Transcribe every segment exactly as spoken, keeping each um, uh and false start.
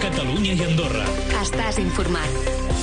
Catalunya i Andorra. Estàs informat.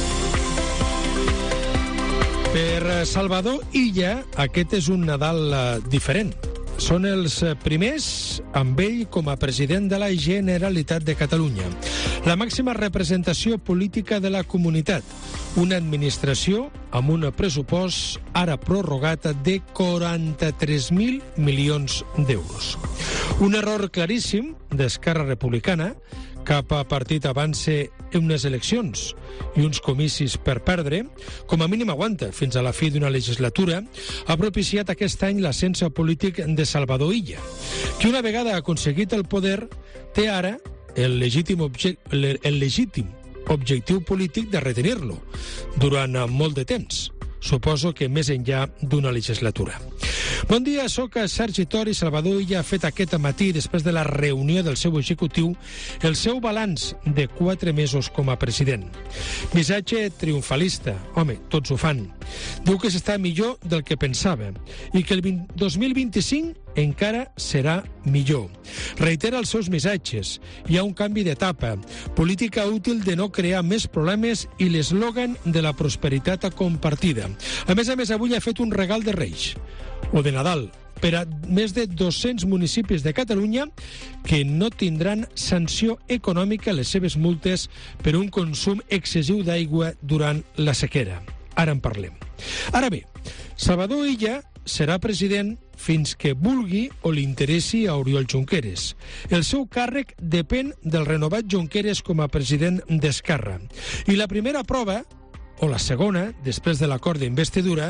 Per Salvador Illa, aquest és un Nadal diferent. Són els primers amb ell com a president de la Generalitat de Catalunya. La màxima representació política de la comunitat. Una administració amb un pressupost ara prorrogat de quaranta-tres mil milions d'euros. Un error claríssim d'Esquerra Republicana. Cap partit avança unes eleccions i uns comicis per perdre, com a mínim aguanta fins a la fi d'una legislatura, ha propiciat aquest any l'ascens polític de Salvador Illa, que una vegada ha aconseguit el poder té ara el legítim, obje el legítim objectiu polític de retenir-lo durant molt de temps. Suposo que més enllà d'una legislatura. Bon dia, soc Sergi Tor i Salvador Illa ha fet aquest matí, després de la reunió del seu executiu, el seu balanç de quatre mesos com a president. Missatge triomfalista. Home, tots ho fan. Diu que s'està millor del que pensava i que el dos mil vint-i-cinc encara serà millor. Reitera els seus missatges. Hi ha un canvi d'etapa. Política útil de no crear més problemes i l'eslògan de la prosperitat compartida. A més a més, avui ha fet un regal de Reis o de Nadal per a més de dos-cents municipis de Catalunya que no tindran sanció econòmica a les seves multes per un consum excessiu d'aigua durant la sequera. Ara en parlem. Ara bé, Salvador Illa serà president fins que vulgui o li interessi a Oriol Junqueras. El seu càrrec depèn del renovat Junqueras com a president d'Esquerra. I la primera prova, o la segona, després de l'acord d'investidura,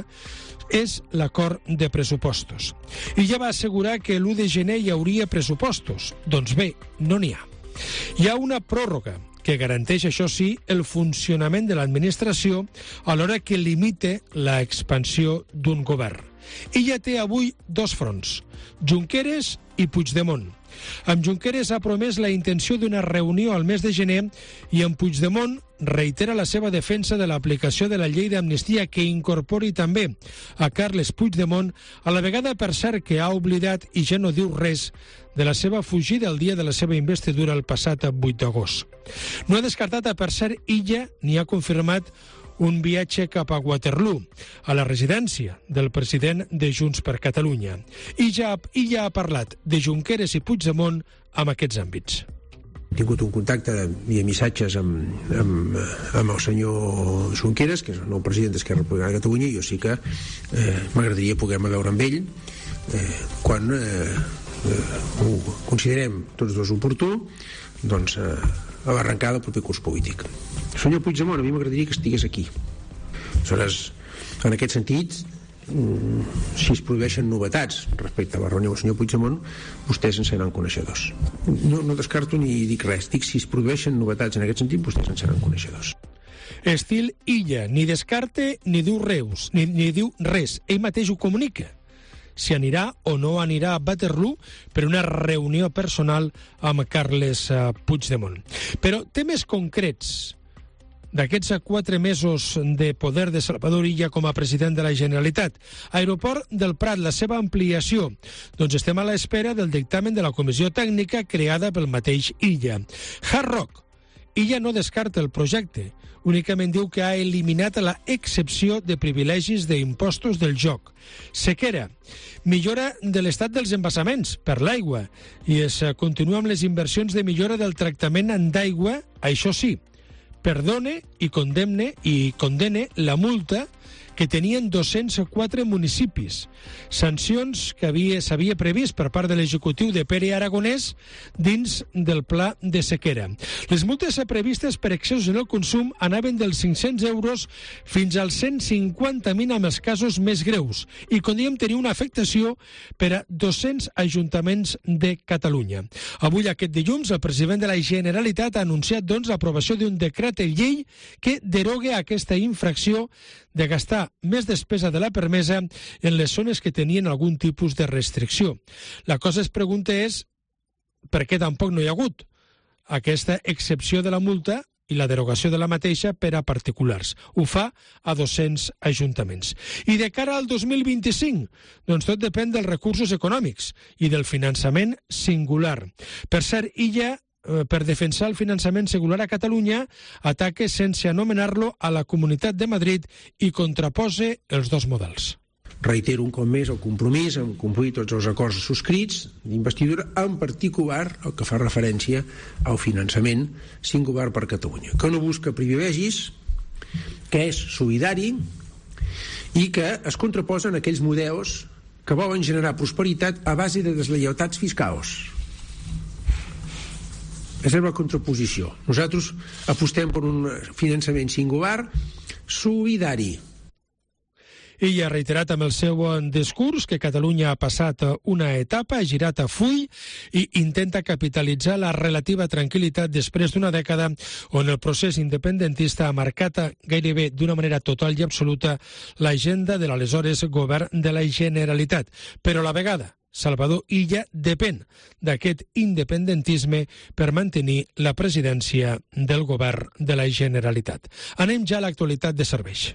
és l'acord de pressupostos. I ja va assegurar que l'u de gener hi hauria pressupostos. Doncs bé, no n'hi ha. Hi ha una pròrroga que garanteix, això sí, el funcionament de l'administració alhora que limita l'expansió d'un govern. Ella té avui dos fronts, Junqueras i Puigdemont. Amb Junqueras ha promès la intenció d'una reunió al mes de gener i amb Puigdemont reitera la seva defensa de l'aplicació de la llei d'amnistia que incorpori també a Carles Puigdemont, a la vegada per cert que ha oblidat i ja no diu res de la seva fugida el dia de la seva investidura el passat vuit d'agost. No ha descartat, per cert, Illa ni ha confirmat un viatge cap a Waterloo, a la residència del president de Junts per Catalunya. I ja, i ja ha parlat de Junqueras i Puigdemont amb aquests àmbits. He tingut un contacte via missatges amb, amb, amb el senyor Junqueras, que és el nou president d'Esquerra Republicana de Catalunya, i jo sí que eh, m'agradaria poder-me veure amb ell eh, quan eh, eh, ho considerem tots dos oportú, doncs eh, a l'arrencada del proper curs polític. El senyor Puigdemont, a mi m'agradaria que estigués aquí. Aleshores, en aquest sentit, si es produeixen novetats respecte a la reunió del senyor Puigdemont, vostès en seran coneixedors. No, no descarto ni dic res, dic si es produeixen novetats en aquest sentit, vostès en seran coneixedors. Estil Illa, ni descarte ni diu res, ni, ni diu res. Ell mateix ho comunica. Si anirà o no anirà a Waterloo per una reunió personal amb Carles Puigdemont. Però temes concrets d'aquests quatre mesos de poder de Salvador Illa com a president de la Generalitat. Aeroport del Prat, la seva ampliació. Doncs estem a l'espera del dictamen de la comissió tècnica creada pel mateix Illa. Hard Rock. Illa no descarta el projecte. Únicament diu que ha eliminat la excepció de privilegis d'impostos del joc. Sequera. Millora de l'estat dels embassaments per l'aigua. I es continua amb les inversions de millora del tractament d'aigua, això sí, perdone i condemne i condene la multa que tenien dos-cents quatre municipis. Sancions que havia s'havia previst per part de l'executiu de Pere Aragonès dins del pla de sequera. Les multes previstes per excessos en el consum anaven dels cinc-cents euros fins als cent cinquanta mil en els casos més greus i podien tenir una afectació per a dos-cents ajuntaments de Catalunya. Avui, aquest dilluns, el president de la Generalitat ha anunciat doncs l'aprovació d'un decret llei que deroga aquesta infracció de gastar més despesa de la permesa en les zones que tenien algun tipus de restricció. La cosa es pregunta és per què tampoc no hi ha hagut aquesta excepció de la multa i la derogació de la mateixa per a particulars. Ho fa a dos-cents ajuntaments. I de cara al dos mil vint-i-cinc, doncs tot depèn dels recursos econòmics i del finançament singular. Per cert, Illa per defensar el finançament secular a Catalunya, ataque sense anomenar-lo a la Comunitat de Madrid i contrapose els dos models. Reitero un cop més el compromís en complir tots els acords subscrits d'investidura, en particular el que fa referència al finançament singular per Catalunya, que no busca privilegis, que és solidari i que es contraposen a aquells models que volen generar prosperitat a base de deslleialtats fiscals. Aquesta és la contraposició. Nosaltres apostem per un finançament singular solidari. Ell ha reiterat amb el seu discurs que Catalunya ha passat una etapa, ha girat a full i intenta capitalitzar la relativa tranquil·litat després d'una dècada on el procés independentista ha marcat gairebé d'una manera total i absoluta l'agenda de l'aleshores govern de la Generalitat. Però a la vegada, Salvador Illa depèn d'aquest independentisme per mantenir la presidència del govern de la Generalitat. Anem ja a l'actualitat de serveis.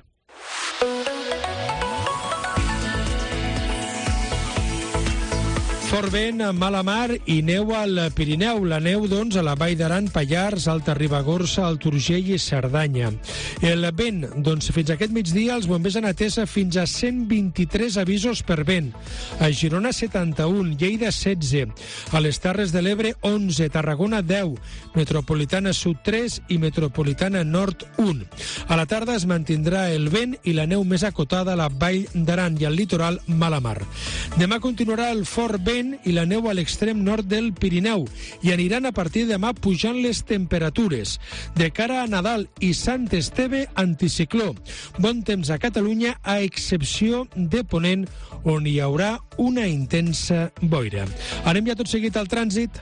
Fort vent, mala mar i neu al Pirineu. La neu, doncs, a la Vall d'Aran, Pallars, Alta Ribagorça, Alt Urgell i Cerdanya. El vent, doncs, fins aquest migdia els bombers han atès fins a cent vint-i-tres avisos per vent. A Girona, setanta-un, Lleida, setze. A les Terres de l'Ebre, onze, Tarragona, deu, Metropolitana Sud, tres i Metropolitana Nord, un. A la tarda es mantindrà el vent i la neu més acotada a la Vall d'Aran i al litoral, mala mar. Demà continuarà el fort vent i la neu a l'extrem nord del Pirineu i aniran a partir de demà pujant les temperatures. De cara a Nadal i Sant Esteve, anticicló. Bon temps a Catalunya, a excepció de Ponent, on hi haurà una intensa boira. Anem ja tot seguit al trànsit.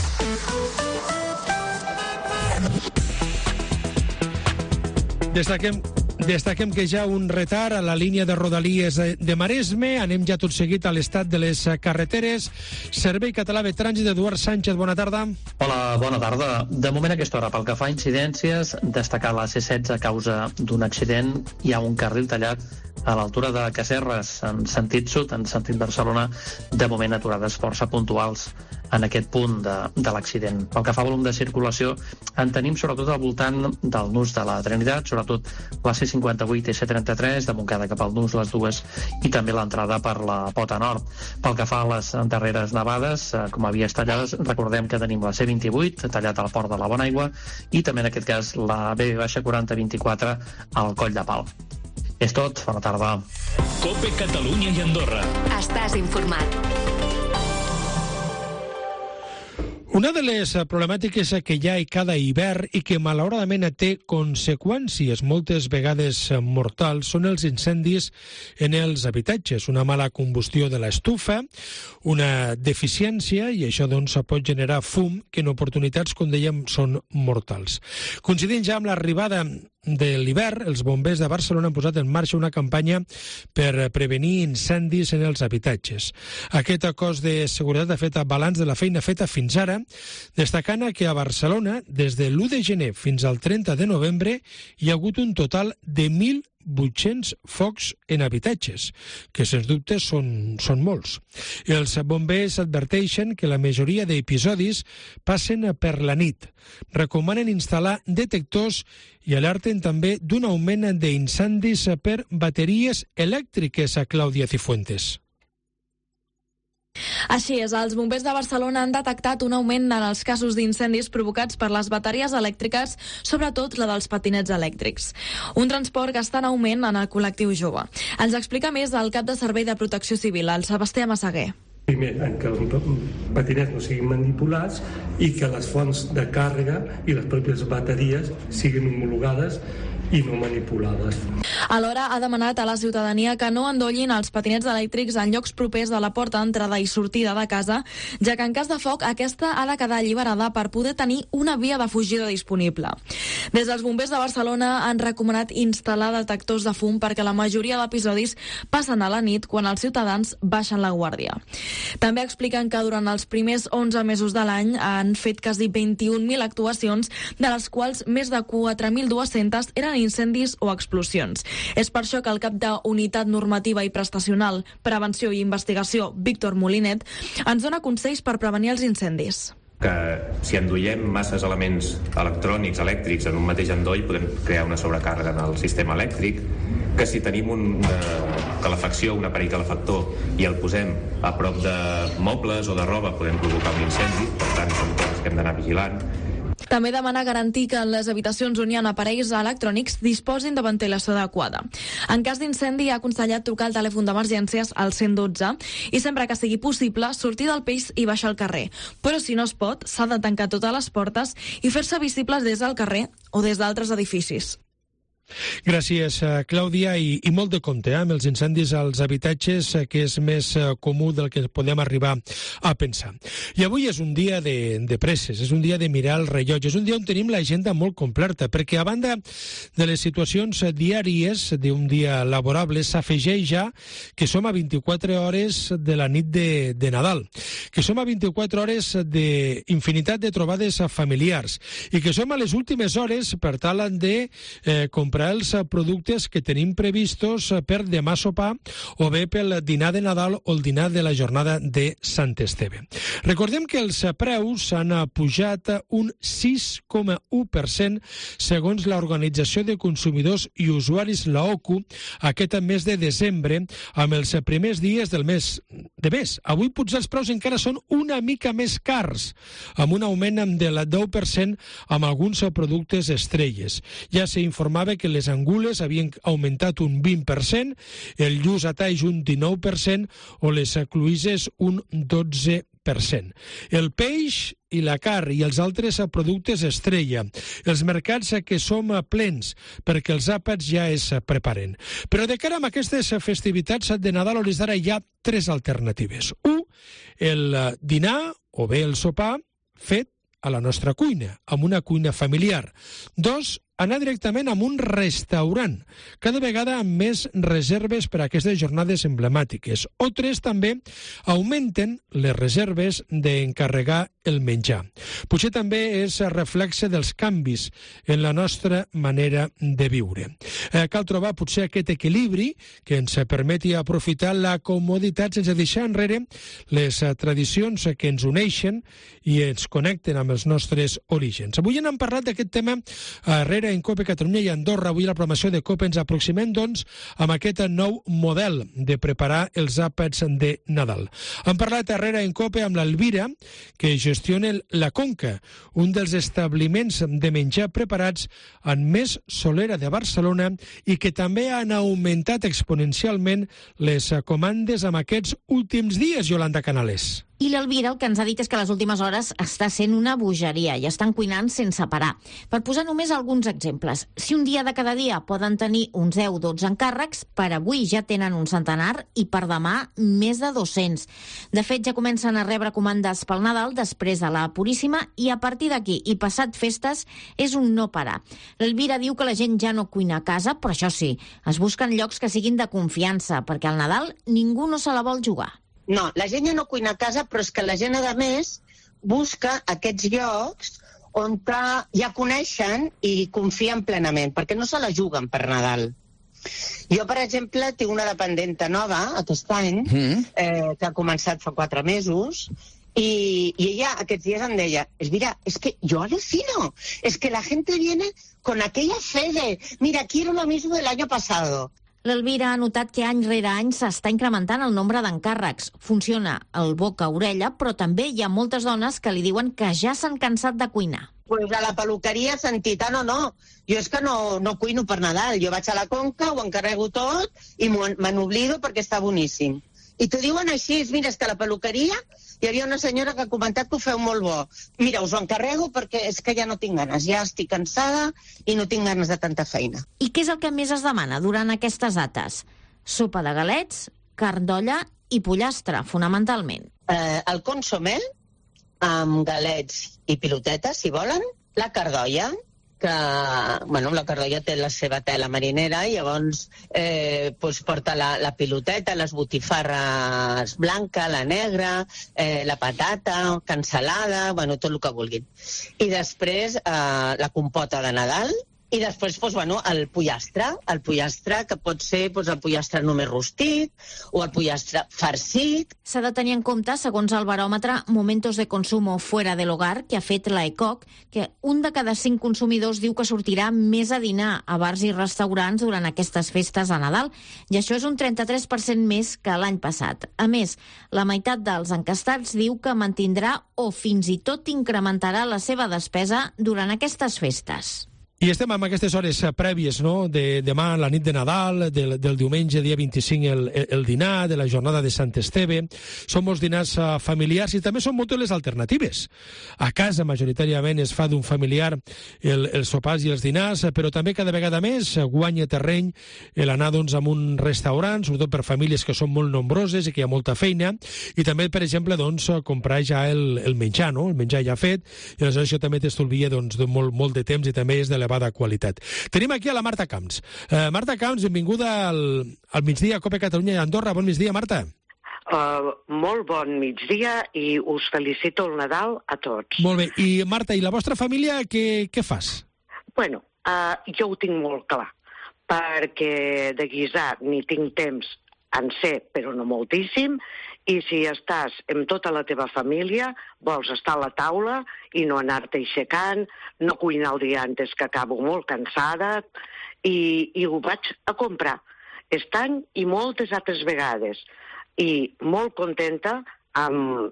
Destaquem Destaquem que ja un retard a la línia de Rodalies de Maresme. Anem ja tot seguit a l'estat de les carreteres. Servei Català de Trànsit, Eduard Sánchez, bona tarda. Hola, bona tarda. De moment a aquesta hora, pel que fa a incidències, destacar la C setze a causa d'un accident. Hi ha un carril tallat a l'altura de Casserres, en sentit sud, en sentit Barcelona, de moment aturades força puntuals en aquest punt de, de l'accident. Pel que fa a volum de circulació, en tenim sobretot al voltant del nus de la Trinitat, sobretot la C cinquanta-vuit i C trenta-tres, de Montcada cap al nus, les dues, i també l'entrada per la Pota Nord. Pel que fa a les darreres nevades, eh, com a vies tallades, recordem que tenim la C vint-i-vuit, tallat al port de la Bonaigua, i també en aquest cas la B quaranta vint-i-quatre al Coll de Pal. És tot, bona tarda. Cope Catalunya i Andorra. Estàs informat. Una de les problemàtiques que hi ha cada hivern i que malauradament té conseqüències moltes vegades mortals són els incendis en els habitatges. Una mala combustió de l'estufa, una deficiència, i això doncs pot generar fum que en oportunitats, com dèiem, són mortals. Coincidint ja amb l'arribada de l'hivern, els bombers de Barcelona han posat en marxa una campanya per prevenir incendis en els habitatges. Aquest cos de seguretat ha fet balanç de la feina feta fins ara, destacant que a Barcelona, des de l'u de gener fins al trenta de novembre, hi ha hagut un total de mil vuit-cents focs en habitatges, que sens dubte són, són molts. Els bombers adverteixen que la majoria d'episodis passen per la nit. Recomanen instal·lar detectors i alerten també d'un augment d'incendis per bateries elèctriques, a Clàudia Cifuentes. Així és, els bombers de Barcelona han detectat un augment en els casos d'incendis provocats per les bateries elèctriques, sobretot la dels patinets elèctrics. Un transport que està en augment en el col·lectiu jove. Ens explica més el cap de Servei de Protecció Civil, el Sebastià Massaguer. Primer, en que els patinets no siguin manipulats i que les fonts de càrrega i les pròpies bateries siguin homologades i no manipulades. Alhora ha demanat a la ciutadania que no endollin els patinets elèctrics en llocs propers de la porta d'entrada i sortida de casa, ja que en cas de foc aquesta ha de quedar alliberada per poder tenir una via de fugida disponible. Des dels bombers de Barcelona han recomanat instal·lar detectors de fum perquè la majoria d'episodis passen a la nit quan els ciutadans baixen la guàrdia. També expliquen que durant els primers onze mesos de l'any han fet quasi vint-i-un mil actuacions, de les quals més de quatre mil dues-centes eren incendis o explosions. És per això que el cap d'Unitat Normativa i Prestacional, Prevenció i Investigació, Víctor Molinet, ens dona consells per prevenir els incendis. que si enduiem masses elements electrònics, elèctrics en un mateix endoll podem crear una sobrecàrrega en el sistema elèctric, que si tenim una calefacció, un aparell calefactor i el posem a prop de mobles o de roba podem provocar un incendi, per tant són coses que hem d'anar vigilant. També demana garantir que en les habitacions on hi ha aparells electrònics disposin de ventilació adequada. En cas d'incendi ha aconsellat trucar al telèfon d'emergències al cent dotze i sempre que sigui possible sortir del pis i baixar al carrer. Però si no es pot, s'ha de tancar totes les portes i fer-se visibles des del carrer o des d'altres edificis. Gràcies, Clàudia, i, i molt de compte eh, amb els incendis als habitatges, eh, que és més eh, comú del que podem arribar a pensar. I avui és un dia de, de presses, és un dia de mirar el rellotge, és un dia on tenim l'agenda molt completa, perquè a banda de les situacions diàries d'un dia laborable, s'afegeix ja que som a vint-i-quatre hores de la nit de, de Nadal, que som a vint-i-quatre hores d'infinitat de trobades familiars i que som a les últimes hores per tal de eh, comprar els productes que tenim previstos per demà sopar o bé pel dinar de Nadal o el dinar de la jornada de Sant Esteve. Recordem que els preus han pujat un sis coma u per cent segons l'Organització de Consumidors i Usuaris, la O C U, aquest mes de desembre, amb els primers dies del mes de mes. Avui potser els preus encara són una mica més cars, amb un augment del deu per cent amb alguns productes estrelles. Ja s'informava que que les angules havien augmentat un vint per cent, el lluç a talls un dinou per cent o les cloïsses un dotze per cent. El peix i la carn i els altres productes estrella. Els mercats que som plens perquè els àpats ja es preparen. Però de cara a aquestes festivitats de Nadal o les d'ara hi ha tres alternatives. Un, el dinar o bé el sopar fet a la nostra cuina, amb una cuina familiar. Dos, anar directament a un restaurant, cada vegada amb més reserves per a aquestes jornades emblemàtiques. O tres, també augmenten les reserves d'encarregar el menjar. Potser també és reflexe dels canvis en la nostra manera de viure. Eh, cal trobar potser aquest equilibri que ens permeti aprofitar la comoditat sense deixar enrere les tradicions que ens uneixen i ens connecten amb els nostres orígens. Avui hem parlat d'aquest tema arrere en COPE Catalunya i Andorra. Avui a la programació de COPE ens aproximem, doncs, amb aquest nou model de preparar els àpats de Nadal. Hem parlat darrere en COPE amb l'Elvira, que gestiona la Conca, un dels establiments de menjar preparats en més solera de Barcelona i que també han augmentat exponencialment les comandes en aquests últims dies, Yolanda Canales. I l'Elvira el que ens ha dit és que les últimes hores està sent una bogeria i estan cuinant sense parar. Per posar només alguns exemples, si un dia de cada dia poden tenir uns deu o dotze encàrrecs, per avui ja tenen un centenar i per demà més de dos-cents. De fet, ja comencen a rebre comandes pel Nadal després de la Puríssima i a partir d'aquí i passat festes és un no parar. L'Elvira diu que la gent ja no cuina a casa, però això sí, es busquen llocs que siguin de confiança, perquè al Nadal ningú no se la vol jugar. No, la gent ja no cuina a casa, però és que la gent, a més, busca aquests llocs on ja coneixen i confien plenament, perquè no se la juguen per Nadal. Jo, per exemple, tinc una dependenta nova aquest any, mm. eh, que ha començat fa quatre mesos, i, y ella aquests dies em deia, Elvira, es que yo alucino, es que la gente viene con aquella fe de, mira, quiero lo mismo del año pasado. L'Elvira ha notat que any rere any s'està incrementant el nombre d'encàrrecs. Funciona el boca a orella, però també hi ha moltes dones que li diuen que ja s'han cansat de cuinar. Pues a la peluqueria sentit, ah, no, no, jo és que no, no cuino per Nadal, jo vaig a la Conca, ho encarrego tot i me n'oblido perquè està boníssim. I t'ho diuen així, mira, és que a la peluqueria hi havia una senyora que ha comentat que ho feu molt bo. Mira, us ho encarrego perquè és que ja no tinc ganes, ja estic cansada i no tinc ganes de tanta feina. I què és el que més es demana durant aquestes dates? Sopa de galets, carn d'olla i pollastre, fonamentalment. Eh, el consomé, amb galets i pilotetes, si volen, la carn d'olla, que, bueno, la cardolla té la seva tela marinera i llavors eh, pues porta la, la piloteta, les botifarres blanca, la negra, eh, la patata, cansalada, bueno, tot el que vulguin. I després eh, la compota de Nadal I després, doncs, bueno, el pollastre, el pollastre que pot ser doncs, el pollastre només rostit o el pollastre farcit. S'ha de tenir en compte, segons el baròmetre Momentos de Consumo Fuera del Hogar, que ha fet la E C O C, que un de cada cinc consumidors diu que sortirà més a dinar a bars i restaurants durant aquestes festes a Nadal, i això és un trenta-tres per cent més que l'any passat. A més, la meitat dels encastats diu que mantindrà o fins i tot incrementarà la seva despesa durant aquestes festes. I estem amb aquestes hores prèvies, no?, de demà, la nit de Nadal, del, del diumenge, dia vint-i-cinc, el, el dinar, de la jornada de Sant Esteve. Són molts dinars familiars i també són moltes les alternatives. A casa, majoritàriament, es fa d'un familiar el, els sopars i els dinars, però també cada vegada més guanya terreny l'anar, doncs, a un restaurant, sobretot per famílies que són molt nombroses i que hi ha molta feina, i també, per exemple, doncs, comprar ja el, el menjar, no?, el menjar ja fet, i aleshores això també t'estalvia, doncs, de molt, molt de temps i també és de elevada qualitat. Tenim aquí a la Marta Camps. Uh, Marta Camps, benvinguda al, al migdia a Cope Catalunya i Andorra. Bon migdia, Marta. Uh, molt bon migdia i us felicito el Nadal a tots. Molt bé. I, Marta, i la vostra família, què, què fas? Bueno, uh, jo ho tinc molt clar, perquè de guisar ni tinc temps en sé, però no moltíssim, i si estàs amb tota la teva família, vols estar a la taula i no anar-te aixecant, no cuinar el dia antes que acabo molt cansada, i, i ho vaig a comprar. Estan i moltes altres vegades. I molt contenta amb,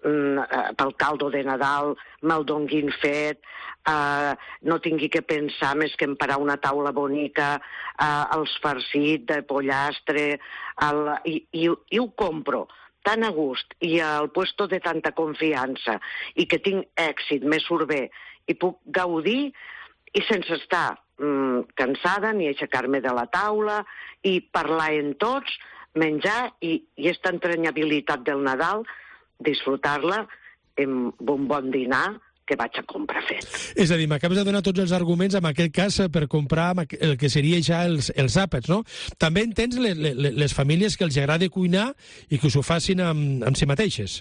pel caldo de Nadal, me'l donguin fet, uh, no tingui que pensar més que emparar una taula bonica, uh, els farcits de pollastre, el, i, i, i ho compro tan a gust i al puesto de tanta confiança i que tinc èxit, me surt bé i puc gaudir i sense estar mm, cansada ni aixecar-me de la taula i parlar en tots, menjar i, i aquesta entranyabilitat del Nadal, disfrutar-la amb un bon dinar que vaig a comprar fet. És a dir, m'acabes de donar tots els arguments, en aquest cas, per comprar el que seria ja els, els àpats, no? També entens les, les, les famílies que els agrada cuinar i que s'ho facin amb, amb si mateixes?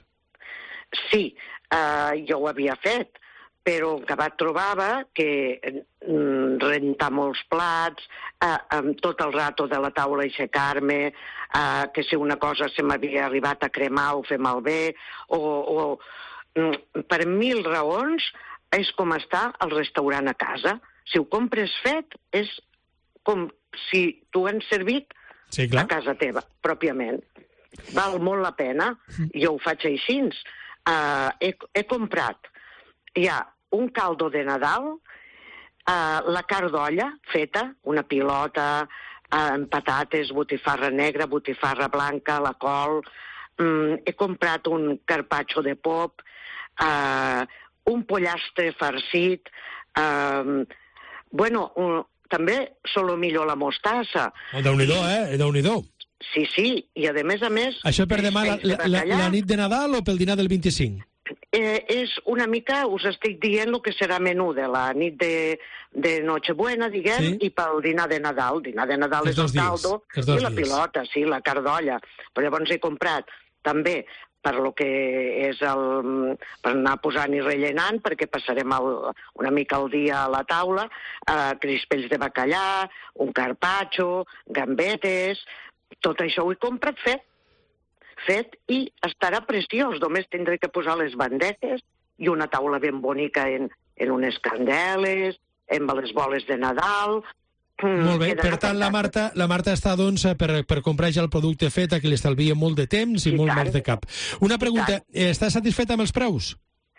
Sí, uh, jo ho havia fet, però en acabat trobava que mm, rentar molts plats, uh, amb tot el rato de la taula aixecar-me, uh, que si una cosa se m'havia arribat a cremar o fer malbé, o... o per mil raons és com estar al restaurant a casa. Si ho compres fet, és com si t'ho han servit sí, clar. a casa teva, pròpiament. Val molt la pena, jo ho faig així. Uh, he, he comprat ja un caldo de Nadal, uh, la carn d'olla feta, una pilota, uh, amb patates, botifarra negra, botifarra blanca, la col. Um, he comprat un carpaccio de pop, Uh, un pollastre farcit, uh, bueno, un, també solomillo a la mostassa. Oh, Déu-n'hi-do, eh? Déu-n'hi-do. Sí, sí, i a més a més... Això per demà la, la, la, la nit de Nadal o pel dinar del vint-i-cinc? Eh, és una mica, us estic dient el que serà menú de la nit de, de Nochebuena, diguem, sí? I pel dinar de Nadal. Dinar de Nadal és el caldo i la dies. pilota, sí, la carn d'olla. Però llavors he comprat també per lo que és el... per anar posant i rellenant, perquè passarem el, una mica el dia a la taula, eh, crispells de bacallà, un carpaccio, gambetes... Tot això ho he comprat fet, fet i estarà preciós. Només tindré que posar les bandetes i una taula ben bonica en, en unes candeles, amb les boles de Nadal... Molt bé, per tant la Marta, la Marta està doncs per, per comprar ja el producte fet, a qui li estalvia molt de temps i, I molt més de cap. Una pregunta, estàs satisfeta amb els preus?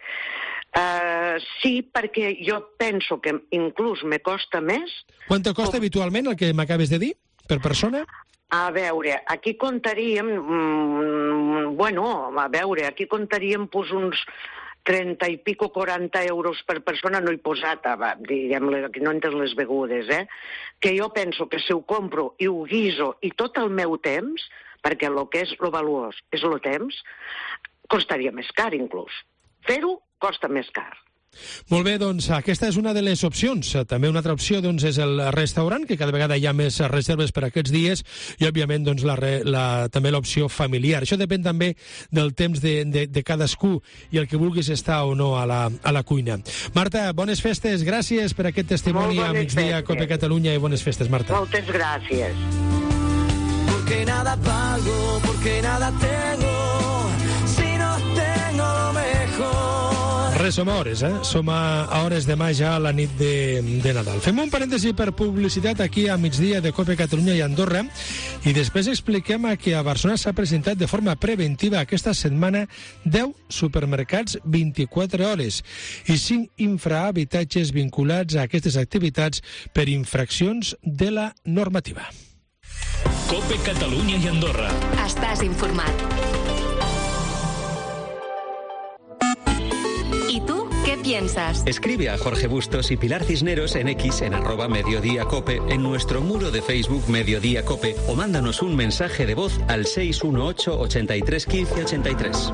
Uh, sí, perquè jo penso que inclús me costa més... Quant te costa com... habitualment el que m'acabes de dir, per persona? A veure, aquí comptaríem... Mm, bueno, a veure, aquí comptaríem pues, uns... trenta i pico, quaranta euros per persona, no he posat, va, diguem, no entre les begudes, eh? Que jo penso que si ho compro i ho guiso i tot el meu temps, perquè el que és lo valuós és el temps, costaria més car inclús. Fer-ho costa més car. Molt bé, doncs aquesta és una de les opcions. També una altra opció doncs, és el restaurant, que cada vegada hi ha més reserves per aquests dies, i òbviament doncs, la, la, també l'opció familiar. Això depèn també del temps de, de, de cadascú i el que vulguis estar o no a la, a la cuina. Marta, bones festes, gràcies per aquest testimoni a Migdia Cope Catalunya i bones festes, Marta. Moltes gràcies. Porque nada pago, porque nada tengo, si no tengo lo mejor. Res, som a hores, eh? Som a, a hores de mà ja a la nit de, de Nadal. Fem un parèntesi per publicitat aquí a Migdia de Cope Catalunya i Andorra i després expliquem que a Barcelona s'ha presentat de forma preventiva aquesta setmana deu supermercats vint-i-quatre hores i cinc infrahabitatges vinculats a aquestes activitats per infraccions de la normativa. Cope Catalunya i Andorra. Estàs informat. ¿Y tú qué piensas? Escribe a Jorge Bustos y Pilar Cisneros en X en arroba Mediodía Cope, en nuestro muro de Facebook Mediodía Cope, o mándanos un mensaje de voz al seis uno ocho, ochenta y tres, quince, ochenta y tres.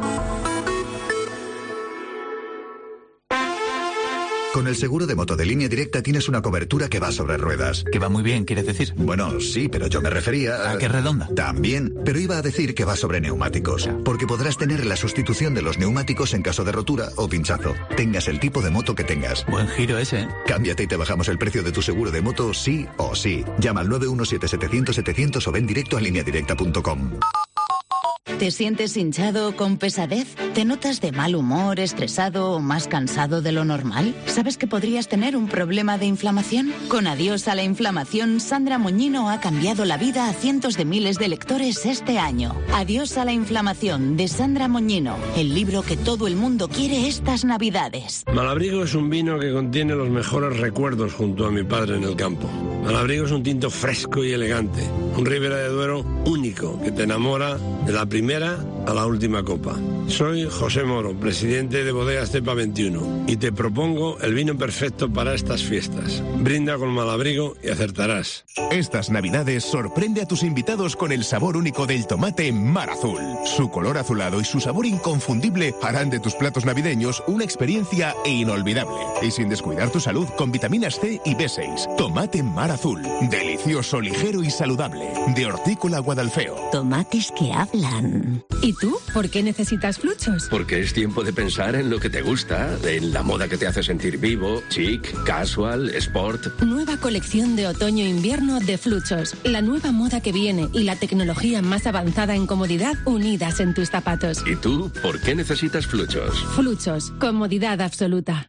Con el seguro de moto de Línea Directa tienes una cobertura que va sobre ruedas. Que va muy bien, ¿quieres decir? Bueno, sí, pero yo me refería a... ¿A qué redonda? También, pero iba a decir que va sobre neumáticos. Porque podrás tener la sustitución de los neumáticos en caso de rotura o pinchazo. Tengas el tipo de moto que tengas. Buen giro ese, ¿eh? Cámbiate y te bajamos el precio de tu seguro de moto sí o sí. Llama al nueve uno siete, setecientos, setecientos o ven directo a línea directa punto com. ¿Te sientes hinchado con pesadez? ¿Te notas de mal humor, estresado o más cansado de lo normal? ¿Sabes que podrías tener un problema de inflamación? Con Adiós a la inflamación, Sandra Moñino ha cambiado la vida a cientos de miles de lectores este año. Adiós a la inflamación, de Sandra Moñino, el libro que todo el mundo quiere estas Navidades. Malabrigo es un vino que contiene los mejores recuerdos junto a mi padre en el campo. Malabrigo es un tinto fresco y elegante, un Ribera de Duero único que te enamora de la primera a la última copa. Soy José Moro, presidente de Bodegas Cepa veintiuno, y te propongo el vino perfecto para estas fiestas. Brinda con Malabrigo y acertarás. Estas Navidades sorprende a tus invitados con el sabor único del tomate Mar Azul. Su color azulado y su sabor inconfundible harán de tus platos navideños una experiencia inolvidable. Y sin descuidar tu salud con vitaminas C y B seis. Tomate Mar Azul. Delicioso, ligero y saludable. De Hortícola Guadalfeo. Tomates que hablan. ¿Y tú? ¿Por qué necesitas Fluchos? Porque es tiempo de pensar en lo que te gusta, en la moda que te hace sentir vivo, chic, casual, sport. Nueva colección de otoño-invierno de Fluchos. La nueva moda que viene y la tecnología más avanzada en comodidad unidas en tus zapatos. ¿Y tú? ¿Por qué necesitas Fluchos? Fluchos. Comodidad absoluta.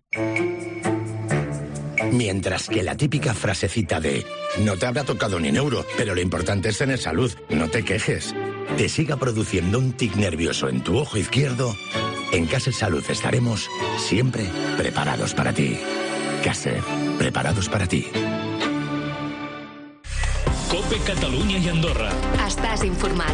Mientras que la típica frasecita de no te habrá tocado ni un euro, pero lo importante es tener salud, no te quejes, te siga produciendo un tic nervioso en tu ojo izquierdo, en Caser Salud estaremos siempre preparados para ti. Caser, preparados para ti. Cope Catalunya i Andorra. Estàs informat.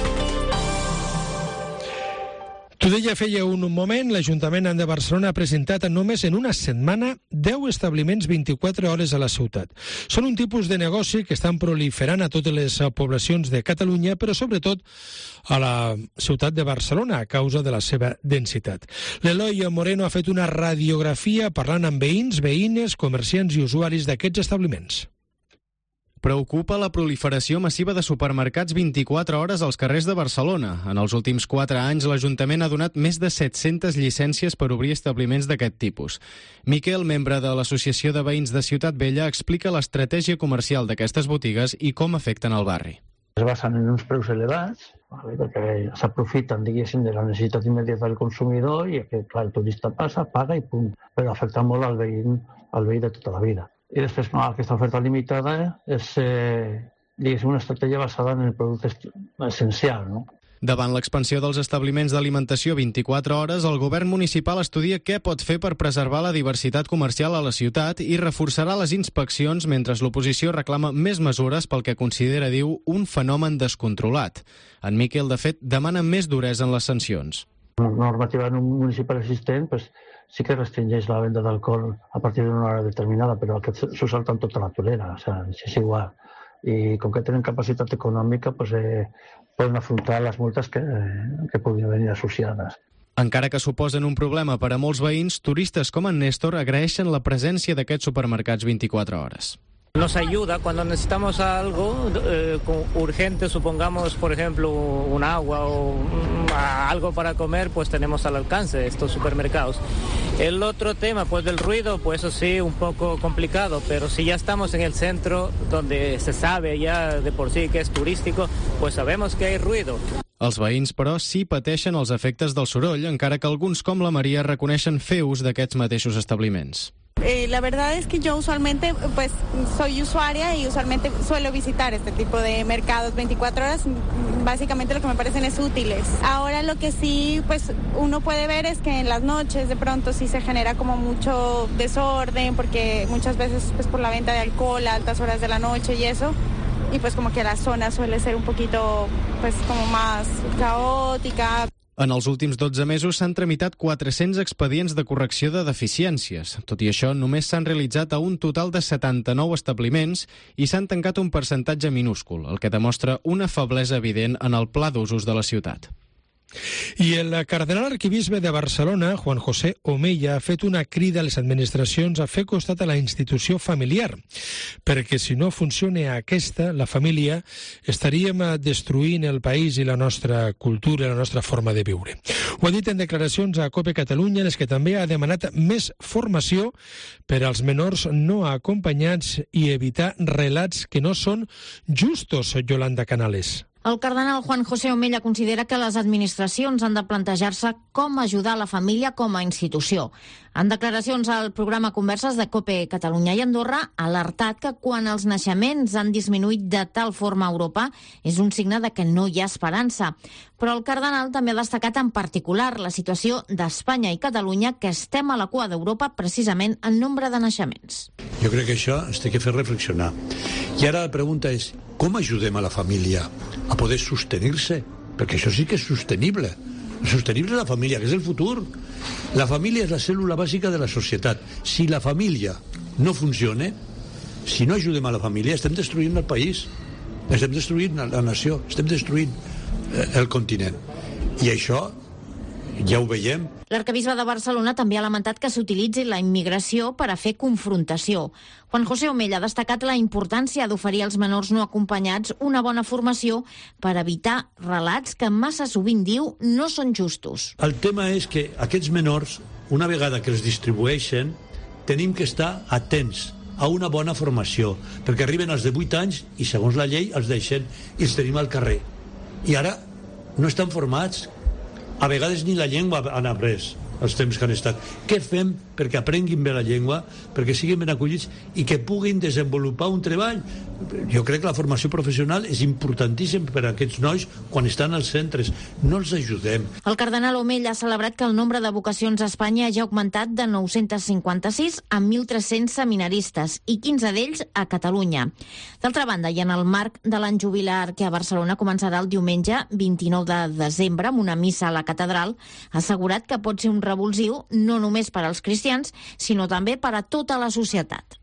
T'ho deia feia un moment, l'Ajuntament de Barcelona ha presentat només en una setmana deu establiments vint-i-quatre hores a la ciutat. Són un tipus de negoci que estan proliferant a totes les poblacions de Catalunya, però sobretot a la ciutat de Barcelona, a causa de la seva densitat. L'Eloi Moreno ha fet una radiografia parlant amb veïns, veïnes, comerciants i usuaris d'aquests establiments. Preocupa la proliferació massiva de supermercats vint-i-quatre hores als carrers de Barcelona. En els últims quatre anys, l'Ajuntament ha donat més de set-centes llicències per obrir establiments d'aquest tipus. Miquel, membre de l'Associació de Veïns de Ciutat Vella, explica l'estratègia comercial d'aquestes botigues i com afecten el barri. Es basen en uns preus elevats, perquè s'aprofiten, diguéssim, de la necessitat immediata del consumidor i que, clar, el turista passa, paga i punt. Però afecta molt al veí, al veí de tota la vida. I després, no, aquesta oferta limitada és eh, diguéssim, una estratègia basada en el producte essencial, no? Davant l'expansió dels establiments d'alimentació vint-i-quatre hores, el govern municipal estudia què pot fer per preservar la diversitat comercial a la ciutat i reforçarà les inspeccions mentre l'oposició reclama més mesures pel que considera, diu, un fenomen descontrolat. En Miquel, de fet, demana més duresa en les sancions. La normativa municipal existent pues, sí que restringeix la venda d'alcohol a partir d'una hora determinada, però aquests s'ho salten tota la tolera, o sea, és igual. I com que tenen capacitat econòmica, pues, eh, poden afrontar les multes que, que puguin venir associades. Encara que suposen un problema per a molts veïns, turistes com en Néstor agraeixen la presència d'aquests supermercats vint-i-quatre hores. Nos ayuda cuando necesitamos algo eh, urgente, supongamos, por ejemplo, un agua o um, algo para comer, pues tenemos al alcance estos supermercados. El otro tema, pues del ruido, pues eso sí, un poco complicado, pero si ya estamos en el centro, donde se sabe ya de por sí que es turístico, pues sabemos que hay ruido. Els veïns, però, sí pateixen els efectes del soroll, encara que alguns, com la Maria, reconeixen fer ús d'aquests mateixos establiments. Eh, la verdad es que yo usualmente pues soy usuaria y usualmente suelo visitar este tipo de mercados veinticuatro horas. Básicamente lo que me parecen es útiles. Ahora lo que sí pues uno puede ver es que en las noches de pronto sí se genera como mucho desorden porque muchas veces pues por la venta de alcohol a altas horas de la noche y eso. Y pues como que la zona suele ser un poquito pues como más caótica. En els últims dotze mesos s'han tramitat quatre-cents expedients de correcció de deficiències. Tot i això, només s'han realitzat a un total de setanta-nou establiments i s'han tancat un percentatge minúscul, el que demostra una feblesa evident en el pla d'usos de la ciutat. I el cardenal arquebisbe de Barcelona, Juan José Omeya, ha fet una crida a les administracions a fer costat a la institució familiar, perquè si no funciona aquesta, la família, estaríem destruint el país i la nostra cultura, la nostra forma de viure. Ho ha dit en declaracions a COPE Catalunya, en les que també ha demanat més formació per als menors no acompanyats i evitar relats que no són justos, Yolanda Canales. El cardenal Juan José Omeya considera que les administracions han de plantejar-se com ajudar la família com a institució. En declaracions al programa Converses de COPE Catalunya i Andorra, ha alertat que quan els naixements han disminuït de tal forma a Europa és un signe de que no hi ha esperança. Però el cardenal també ha destacat en particular la situació d'Espanya i Catalunya, que estem a la cua d'Europa precisament en nombre de naixements. Jo crec que això ens té que fer reflexionar. I ara la pregunta és, com ajudem a la família a poder sostenir-se? Perquè això sí que és sostenible. Sostenible és la família, que és el futur. La família és la cèl·lula bàsica de la societat. Si la família no funciona, si no ajudem a la família, estem destruint el país, estem destruint la nació, estem destruint el continent. I això ja ho veiem. L'arquebisbe de Barcelona també ha lamentat que s'utilitzi la immigració per a fer confrontació. Juan José Omeya ha destacat la importància d'oferir als menors no acompanyats una bona formació per evitar relats que massa sovint diu no són justos. El tema és que aquests menors, una vegada que els distribueixen, tenim que estar atents a una bona formació, perquè arriben als de vuit anys i segons la llei els deixen i els tenim al carrer. I ara no estan formats. A vegades ni la llengua han après els temps que han estat. Què fem perquè aprenguin bé la llengua, perquè siguin ben acollits i que puguin desenvolupar un treball? Jo crec que la formació professional és importantíssima per a aquests nois quan estan als centres. No els ajudem. El cardenal Omeya ha celebrat que el nombre de vocacions a Espanya ja ha augmentat de nou-cents cinquanta-sis a mil tres-cents seminaristes i quinze d'ells a Catalunya. D'altra banda, i en el marc de l'any jubilar que a Barcelona començarà el diumenge vint-i-nou de desembre amb una missa a la catedral, ha assegurat que pot ser un revulsiu no només per als cristians, sinó també per a tota la societat.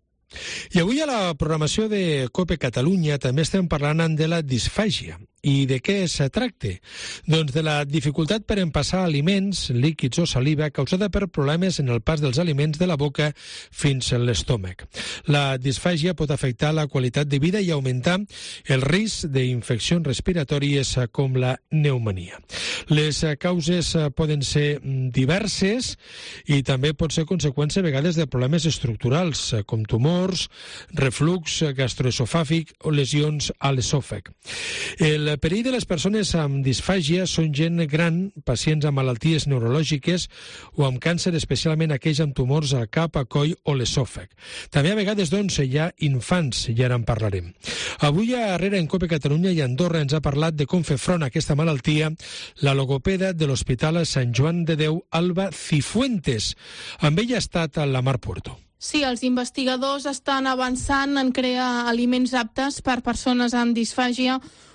I avui a la programació de COPE Catalunya també estem parlant de la disfàgia. I de què es tracta? Doncs de la dificultat per empassar aliments, líquids o saliva causada per problemes en el pas dels aliments de la boca fins a l'estómac. La disfàgia pot afectar la qualitat de vida i augmentar el risc d'infeccions respiratòries com la pneumònia. Les causes poden ser diverses i també pot ser conseqüència a vegades de problemes estructurals com tumors, reflux gastroesofàgic o lesions a l'esòfag. El perill de les persones amb disfàgia són gent gran, pacients amb malalties neurològiques o amb càncer, especialment aquells amb tumors al cap, a coll o l'esòfag. També a vegades, doncs, hi ha infants, i ara en parlarem. Avui a Arrera, en COPE Catalunya i Andorra, ens ha parlat de com fer front a aquesta malaltia la logopeda de l'Hospital Sant Joan de Déu, Alba Cifuentes. Amb ella ha estat a la Mar Puerto. Sí, els investigadors estan avançant en crear aliments aptes per persones amb disfàgia,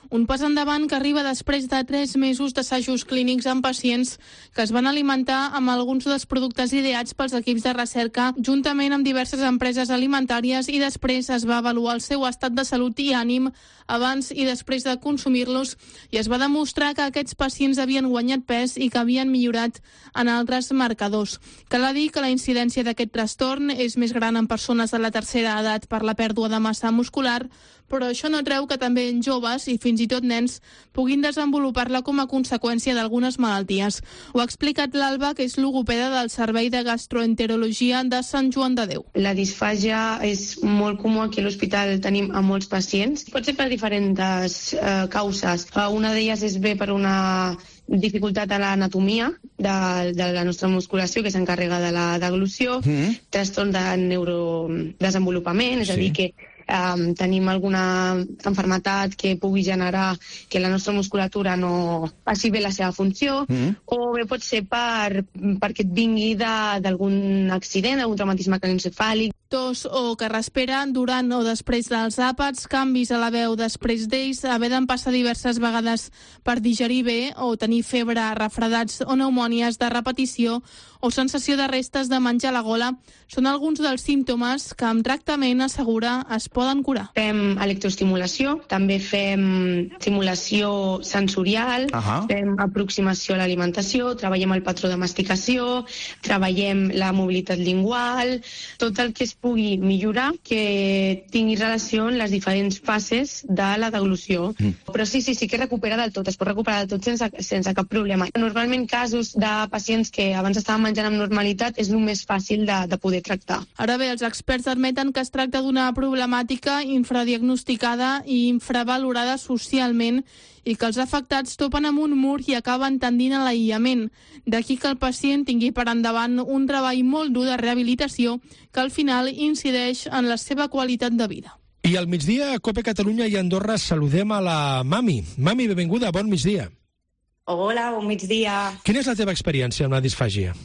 Un pas endavant que arriba després de tres mesos d'assajos clínics amb pacients que es van alimentar amb alguns dels productes ideats pels equips de recerca juntament amb diverses empreses alimentàries i després es va avaluar el seu estat de salut i ànim abans i després de consumir-los i es va demostrar que aquests pacients havien guanyat pes i que havien millorat en altres marcadors. Cal dir que la incidència d'aquest trastorn és més gran en persones de la tercera edat per la pèrdua de massa muscular, però això no treu que també en joves i fins i tot nens puguin desenvolupar-la com a conseqüència d'algunes malalties. Ho ha explicat l'Alba, que és logopeda del Servei de Gastroenterologia de Sant Joan de Déu. La disfàgia és molt comú aquí a l'hospital, tenim a molts pacients. Pot ser per diferents eh, causes. Una d'elles és bé per una dificultat a l'anatomia de, de la nostra musculació, que s'encarrega de la deglució, mm. trastorn de neurodesenvolupament, és sí. a dir, que Um, tenim alguna enfermetat que pugui generar que la nostra musculatura no faci bé la seva funció, mm. o bé pot ser per, perquè et vingui d'algun accident, algun traumatisme cranioencefàlic. Tos o carraspera durant o després dels àpats, canvis a la veu després d'ells, haver d'en passar diverses vegades per digerir bé o tenir febre, refredats o pneumònies de repetició o sensació de restes de menjar a la gola són alguns dels símptomes que amb tractament assegura es poden curar. Fem electroestimulació, també fem simulació sensorial, uh-huh. fem aproximació a l'alimentació, treballem el patró de masticació, treballem la mobilitat lingual, tot el que es pugui millorar que tingui relació amb les diferents fases de la deglució. Mm. Però sí, sí, sí que recupera del tot, es pot recuperar del tot sense, sense cap problema. Normalment casos de pacients que abans estaven menjant amb normalitat és el més fàcil de, de poder tractar. Ara bé, els experts admeten que es tracta d'una problemàtica infradiagnosticada i infravalorada socialment i que els afectats topen amb un mur i acaben tendint a l'aïllament. D'aquí que el pacient tingui per endavant un treball molt dur de rehabilitació que al final incideix en la seva qualitat de vida. I al migdia, a COPE Catalunya i Andorra, saludem a la Mami. Mami, benvinguda, bon migdia. Hola, bon migdia. Quina és la teva experiència amb la disfàgia?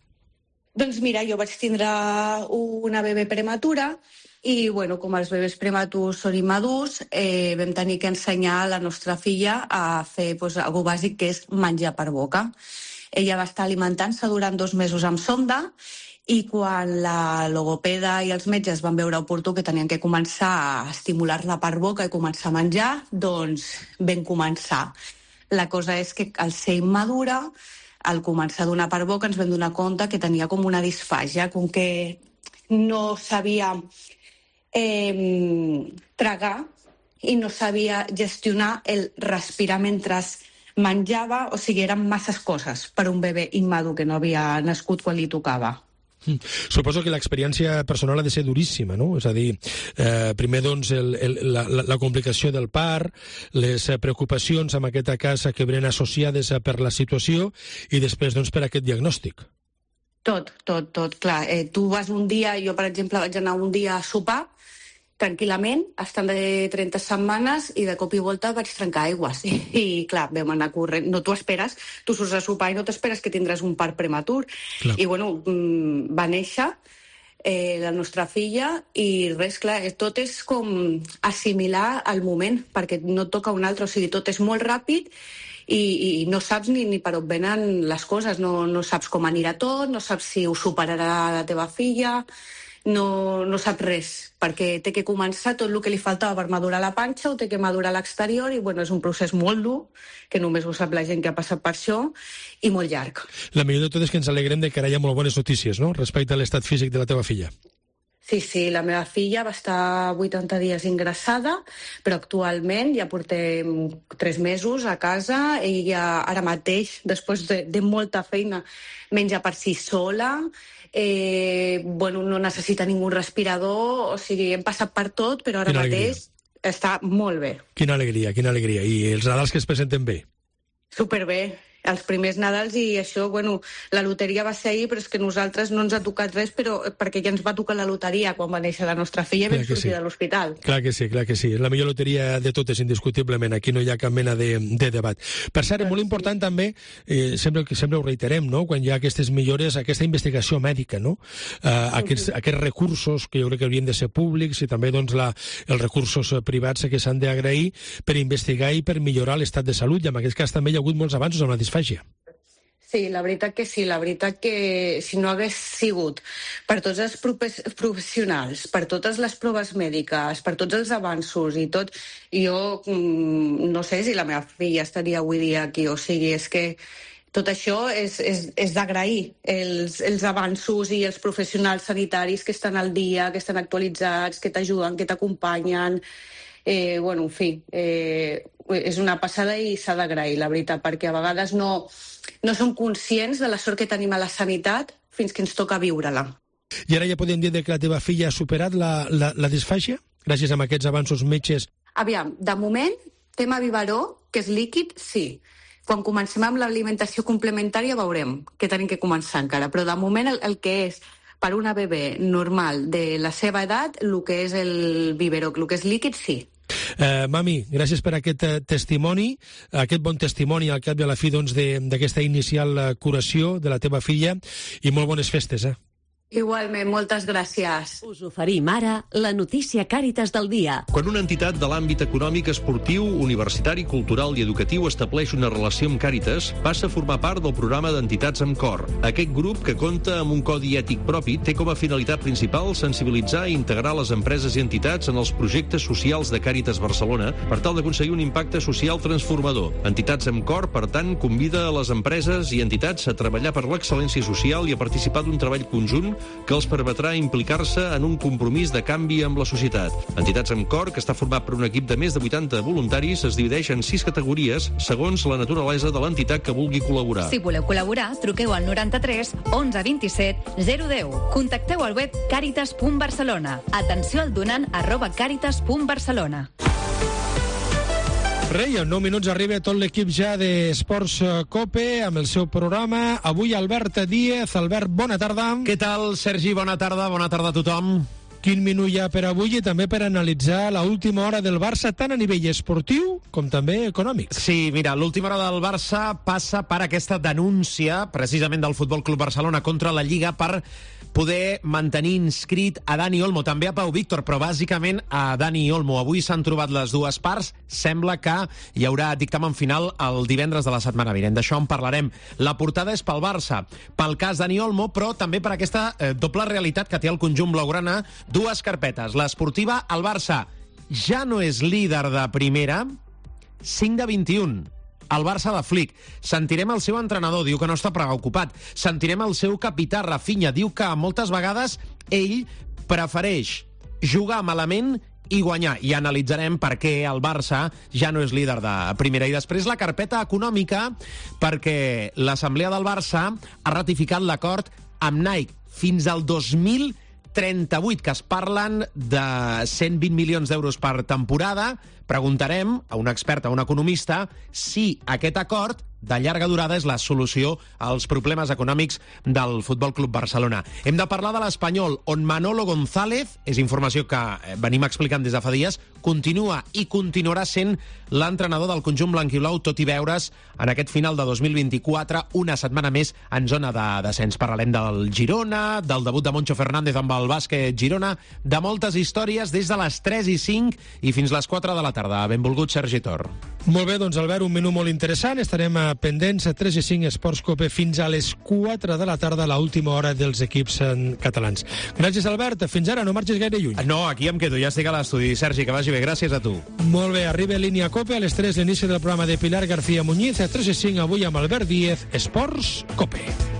Doncs mira, jo vaig tindre una bebè prematura i, bueno, com els bebès prematurs són immadurs, eh, vam tenir que ensenyar a la nostra filla a fer pues, algo bàsic, que és menjar per boca. Ella va estar alimentant-se durant dos mesos amb sonda i quan la logopeda i els metges van veure oportú que tenien que començar a estimular-la per boca i començar a menjar, doncs vam començar. La cosa és que al ser immadura, al començar a donar per boca, ens vam donar compte que tenia com una disfàgia, com que no sabia eh, tragar i no sabia gestionar el respirar mentre menjava, o sigui, eren masses coses per un bebè immadur que no havia nascut quan li tocava. Suposo que l'experiència personal ha de ser duríssima, no? És a dir, eh, primer, doncs, el, el, la, la complicació del part, les preocupacions en aquesta casa que venen associades per la situació i després, doncs, per aquest diagnòstic. Tot, tot, tot, clar. Eh, tu vas un dia, jo, per exemple, vaig anar un dia a sopar, tranquil·lament, estant de trenta setmanes, i de cop i volta vaig trencar aigües. I, i clar, vam anar corrent. No t'ho esperes, tu surts a sopar i no t'esperes que tindràs un part prematur. Clar. I, bueno, va néixer eh, la nostra filla i res, clar, tot és com assimilar el moment, perquè no et toca un altre, o sigui, tot és molt ràpid i, i no saps ni, ni per on venen les coses, no, no saps com anirà tot, no saps si ho superarà la teva filla. No, no sap res, perquè té que començar tot el que li faltava per madurar la panxa, ho té que madurar a l'exterior, i bueno, és un procés molt dur, que només ho sap la gent que ha passat per això, i molt llarg. La millor de tot és que ens alegrem de que ara hi ha molt bones notícies, no?, respecte a l'estat físic de la teva filla. Sí, sí, la meva filla va estar vuitanta dies ingressada, però actualment ja portem tres mesos a casa, ella ara mateix, després de, de molta feina, menja per si sola, Eh, bueno, no necessita ningú respirador, o sigui, hem passat per tot, però ara mateix està molt bé. Quina alegria, quina alegria. I els Nadals que es presenten bé? Superbé. els primers Nadals, i això, bueno, la loteria va ser ahir, però és que nosaltres no ens ha tocat res, però perquè ja ens va tocar la loteria quan va néixer la nostra filla i vam sortir sí. de l'hospital. Clar que sí, clar que sí. És la millor loteria de totes, indiscutiblement. Aquí no hi ha cap mena de, de debat. Per cert, és molt sí. important també, eh, sempre, sempre ho reiterem, no?, quan hi ha aquestes millores, aquesta investigació mèdica, no?, eh, aquests, aquests recursos que jo crec que haurien de ser públics, i també doncs, la, els recursos privats que s'han d'agrair per investigar i per millorar l'estat de salut, i en aquest cas també hi ha hagut molts avanços amb la disfàgia. Sí, la veritat que sí, la veritat que si no hagués sigut per tots els professionals, per totes les proves mèdiques, per tots els avanços i tot, jo no sé si la meva filla estaria avui dia aquí, o sigui, és que tot això és, és, és d'agrair, els, els avanços i els professionals sanitaris que estan al dia, que estan actualitzats, que t'ajuden, que t'acompanyen. Eh, bueno, en fi, eh, és una passada i s'ha d'agrair, la veritat, perquè a vegades no, no som conscients de la sort que tenim a la sanitat fins que ens toca viure-la. I ara ja podem dir que la teva filla ha superat la, la, la disfàgia? Gràcies a aquests avanços metges. Aviam, de moment, tema biberó, que és líquid, sí. Quan comencem amb l'alimentació complementària veurem que tenim que començar encara, però de moment el, el que és per una bebè normal de la seva edat, el que és el biberó, el que és líquid, sí. Uh, mami, gràcies per aquest uh, testimoni, aquest bon testimoni al cap i a la fi doncs, d'aquesta inicial uh, curació de la teva filla, i molt bones festes, eh? Igualment, moltes gràcies. Us oferim ara la notícia Càritas del dia. Quan una entitat de l'àmbit econòmic, esportiu, universitari, cultural i educatiu estableix una relació amb Càritas, passa a formar part del programa d'entitats amb cor. Aquest grup, que compta amb un codi ètic propi, té com a finalitat principal sensibilitzar i integrar les empreses i entitats en els projectes socials de Càritas Barcelona per tal d'aconseguir un impacte social transformador. Entitats amb cor, per tant, convida a les empreses i entitats a treballar per l'excel·lència social i a participar d'un treball conjunt que els permetrà implicar-se en un compromís de canvi amb la societat. Entitats amb cor, que està format per un equip de més de vuitanta voluntaris, es divideix en sis categories segons la naturalesa de l'entitat que vulgui col·laborar. Si voleu col·laborar, truqueu al noranta-tres onze vint-i-set zero deu. Contacteu al web caritas punt barcelona. Atenció al donant arroba caritas punt barcelona. Rei, en nou minuts arriba tot l'equip ja d'Esports Cope amb el seu programa. Avui Albert Díez. Albert, bona tarda. Què tal, Sergi? Bona tarda, bona tarda a tothom. Quin minut hi ha per avui i també per analitzar l'última hora del Barça, tant a nivell esportiu com també econòmic. Sí, mira, l'última hora del Barça passa per aquesta denúncia, precisament del Futbol Club Barcelona contra la Lliga, per poder mantenir inscrit a Dani Olmo, també a Pau Víctor, però bàsicament a Dani Olmo. Avui s'han trobat les dues parts, sembla que hi haurà dictamen final el divendres de la setmana vinent. D'això en parlarem. La portada és pel Barça, pel cas Dani Olmo, però també per aquesta eh, doble realitat que té el conjunt blaugrana. Dues carpetes. L'esportiva, el Barça ja no és líder de primera, cinc de vint-i-un. El Barça de Flick. Sentirem el seu entrenador, diu que no està preocupat. Sentirem el seu capità, Rafinha, diu que moltes vegades ell prefereix jugar malament i guanyar. I analitzarem per què el Barça ja no és líder de primera. I després la carpeta econòmica, perquè l'Assemblea del Barça ha ratificat l'acord amb Nike fins al dos mil trenta-vuit, que es parlen de cent vint milions d'euros per temporada. Preguntarem a un expert, a un economista, si aquest acord de llarga durada és la solució als problemes econòmics del Futbol Club Barcelona. Hem de parlar de l'Espanyol, on Manolo González, és informació que venim explicant des de fa dies, continua i continuarà sent l'entrenador del conjunt blanquiblau, tot i veure's en aquest final de dos mil vint-i-quatre, una setmana més en zona de descens. Parlarem del Girona, del debut de Moncho Fernández amb el bàsquet Girona, de moltes històries des de les tres i cinc i fins les quatre de la tarda. Benvolgut, Sergi Tor. Molt bé, doncs Albert, un menú molt interessant. Estarem pendents a tres i cinc Esports Cope fins a les quatre de la tarda, l'última hora dels equips catalans. Gràcies, Albert. Fins ara, no marxis gaire lluny. No, aquí em quedo, ja estic a l'estudi. Sergi, que vagi bé. Gràcies a tu. Molt bé, arriba Línia Cope a les tres, l'inici del programa de Pilar García Muñiz. A tres i cinc avui amb Albert Díez, Esports Cope.